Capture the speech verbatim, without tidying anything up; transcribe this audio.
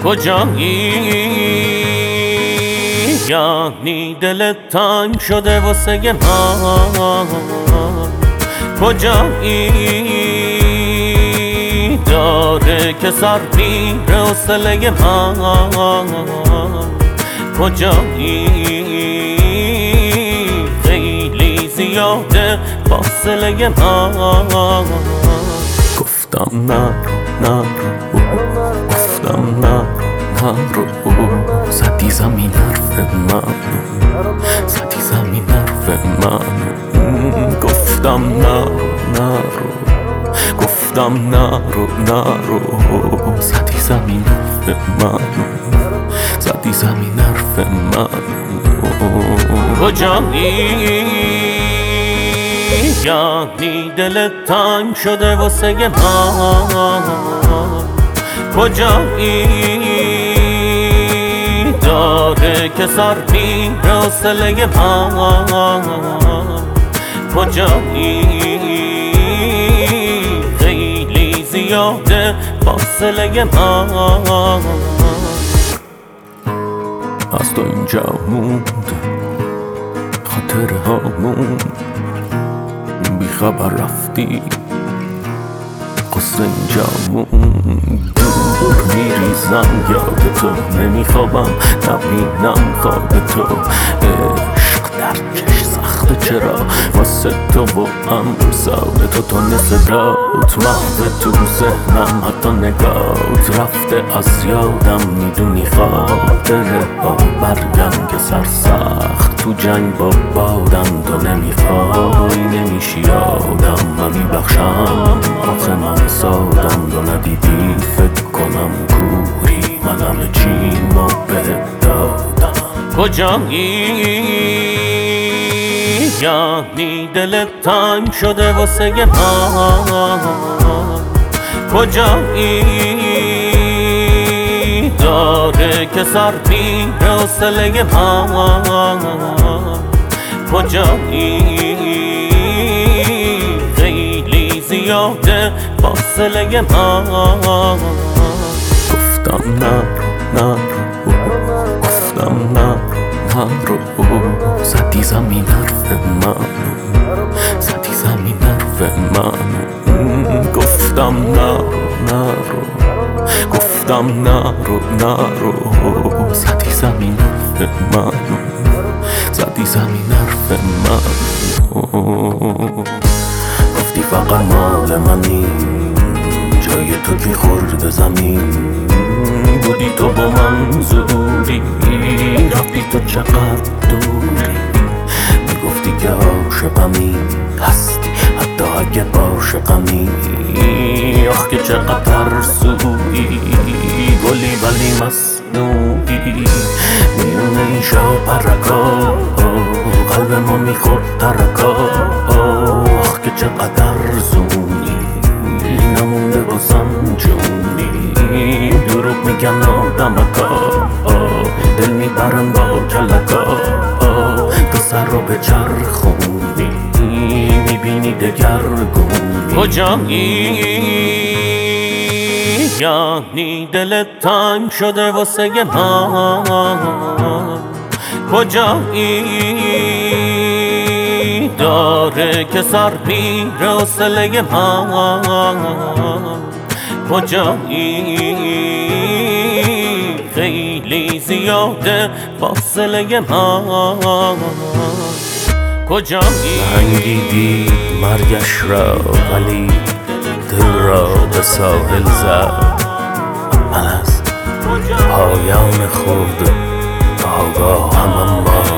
کجایی؟ یعنی دلت تنگ شده واسه من. کجایی؟ داره که سر میره حوصله من. کجایی؟ خیلی زیاده فاصله من. گفتم نرو نرو، گفتم نرو نرو، زدی زمین حرف من، زدی زمین حرف من. گفتم نرو نرو، گفتم نرو نرو، زدی زمین حرف من، زدی زمین حرف من. کجایی؟ یعنی دلت تنگ شده واسه من. کجایی؟ داره که سر میره حوصله من. کجایی؟ خیلی زیاده فاصله من. از تو اینجا موند خاطره هامون، بی خبر رفتی قصه اینجا موند. دور میریزم یاد تو، نمیخوابم نبینم خواب تو. عشق درکش سخته چرا واسه تو و امثال تو. تو نصدات محو تو ذهنم، حتی نگات رفته از یادم. میدونی خاطره ها برگم که سرسخت تو جنگ با بادم. تو نمیخوای نمیشی یادم، من میبخشم آخه من سادم. تو ندیدی فکر کنم کوری، من همه چیمو بهت دادم. کجایی؟ یعنی دلت تنگ شده واسه من. کجایی؟ داره که سر میره حوصله من. کجایی؟ خیلی زیاده فاصله من. گفتم نرو نرو، گفتم نرو نرو، زدی زمین حرف من، زدی زمین حرف من. گفتم نرو نرو، گفتم نرو نرو، زدی زمین حرف من، زدی زمین حرف من. گفتی فقط مال منی، جای تو کی خورد زمین. بودی تو با من زوری، رفتی تو چقدر دوری. میگفتی که عاشقمی هستی، حتی اگه عاشقمی. آخ که چقدر ترسویی، گلی ولی مصنوعی. میونه این شاپرکا قلب ما میخورد ترکا. آخ که چقدر زونی، نمونده بازم جونی. دروغ میگن آدمکا، دل میبرن با کلکا. تو سر رو به چرخونی، میبینی دگرگونی. کجایی؟ یعنی دلت تنگ شده واسه من. کجایی؟ داره که سر میره حوصله من. کجایی؟ خیلی زیاده فاصله من. کجایی؟ رنگیدی مرگش را، ولی دل را به ساحل زد. من از پایان خود آگاهم، اما